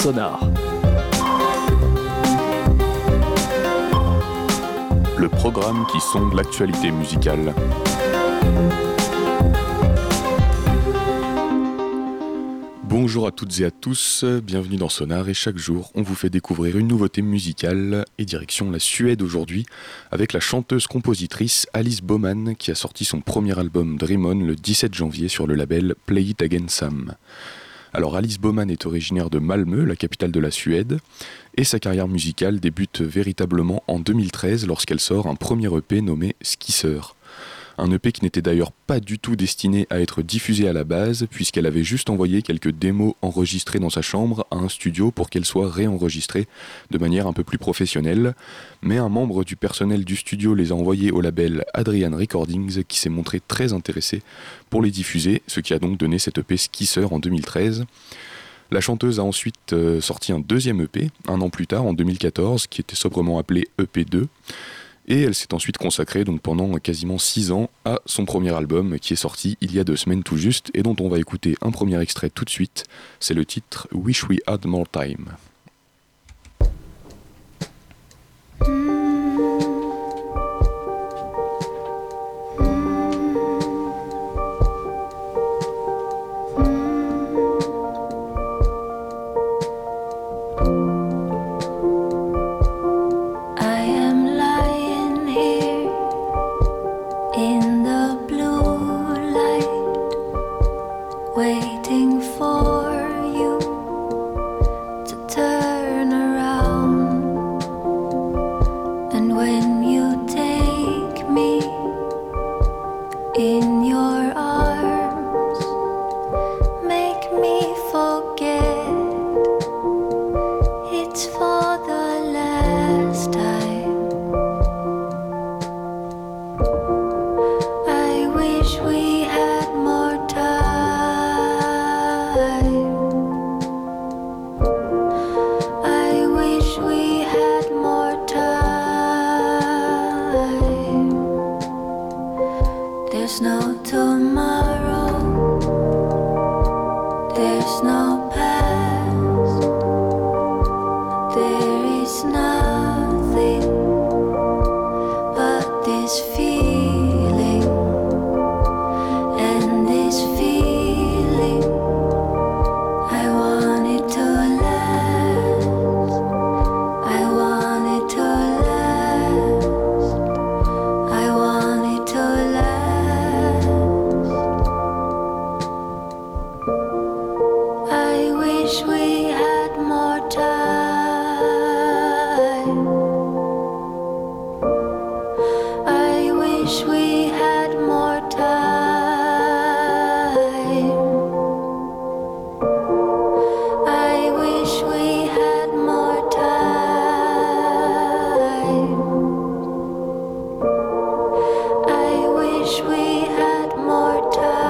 Sonar. Le programme qui sonde l'actualité musicale. Bonjour à toutes et à tous, bienvenue dans Sonar et chaque jour on vous fait découvrir une nouveauté musicale et direction la Suède aujourd'hui avec la chanteuse-compositrice Alice Boman qui a sorti son premier album Dream On le 17 janvier sur le label Play It Again Sam. Alors Alice Boman est originaire de Malmö, la capitale de la Suède, et sa carrière musicale débute véritablement en 2013 lorsqu'elle sort un premier EP nommé Skisser. Un EP qui n'était d'ailleurs pas du tout destiné à être diffusé à la base, puisqu'elle avait juste envoyé quelques démos enregistrées dans sa chambre à un studio pour qu'elles soient réenregistrées de manière un peu plus professionnelle. Mais un membre du personnel du studio les a envoyées au label Adrian Recordings, qui s'est montré très intéressé pour les diffuser, ce qui a donc donné cet EP Skisser en 2013. La chanteuse a ensuite sorti un deuxième EP, un an plus tard, en 2014, qui était sobrement appelé EP2. Et elle s'est ensuite consacrée donc pendant quasiment 6 ans à son premier album qui est sorti il y a 2 semaines tout juste et dont on va écouter un premier extrait tout de suite. C'est le titre Wish We Had More Time. Waiting for you to turn around, and when you take me in your arms, make me forget it's for the last time. I wish we had more time. There's no tomorrow, there's no past, there is nothing but this feeling, and this feeling, I want it to last, I want it to last, I want it to last. I wish we had more time. I wish we had more time. I wish we had more time. I wish we had more time.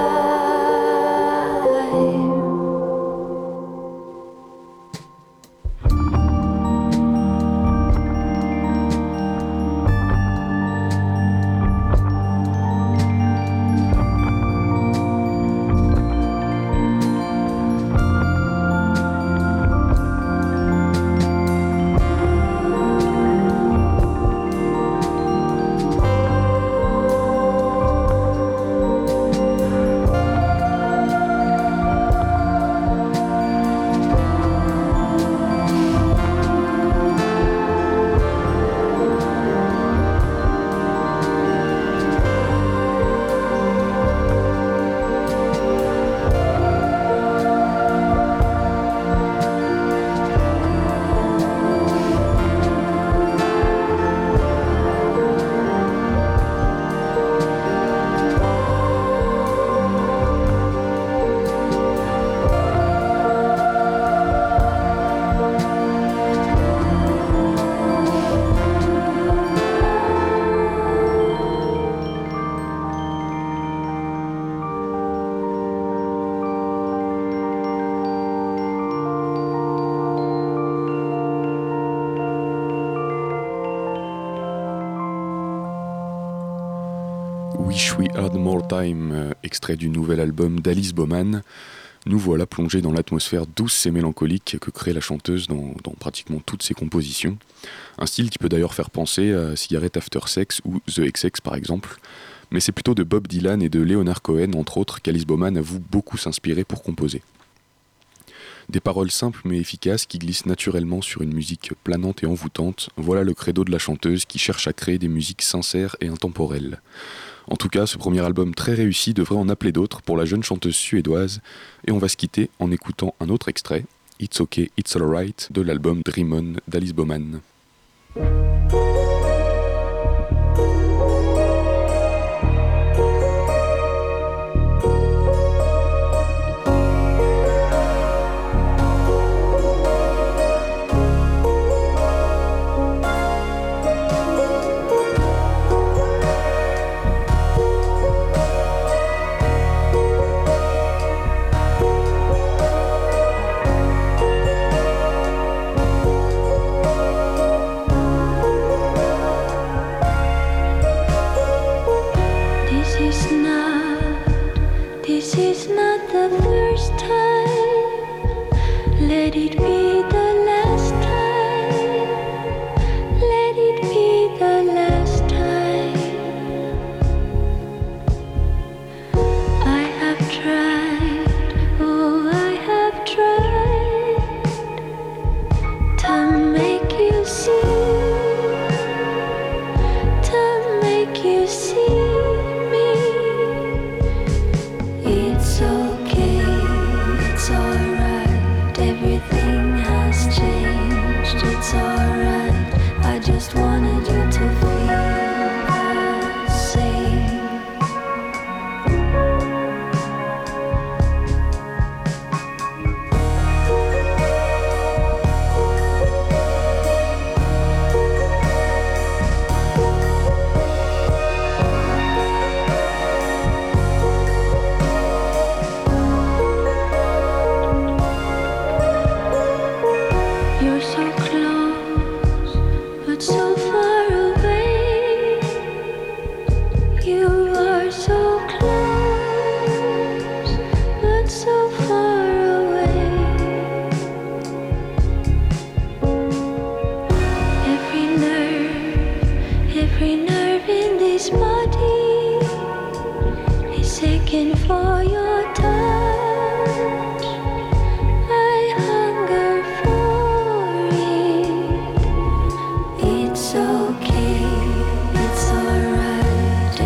Wish We Had More Time, extrait du nouvel album d'Alice Boman, Nous voilà plongés dans l'atmosphère douce et mélancolique que crée la chanteuse dans pratiquement toutes ses compositions. Un style qui peut d'ailleurs faire penser à Cigarette After Sex ou The XX par exemple. Mais c'est plutôt de Bob Dylan et de Leonard Cohen, entre autres, qu'Alice Baumann avoue beaucoup s'inspirer pour composer. Des paroles simples mais efficaces qui glissent naturellement sur une musique planante et envoûtante, voilà le credo de la chanteuse qui cherche à créer des musiques sincères et intemporelles. En tout cas, ce premier album très réussi devrait en appeler d'autres pour la jeune chanteuse suédoise, et on va se quitter en écoutant un autre extrait, It's OK, It's Alright, de l'album Dream On d'Alice Baumann.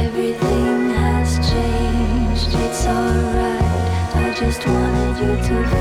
Just wanted you to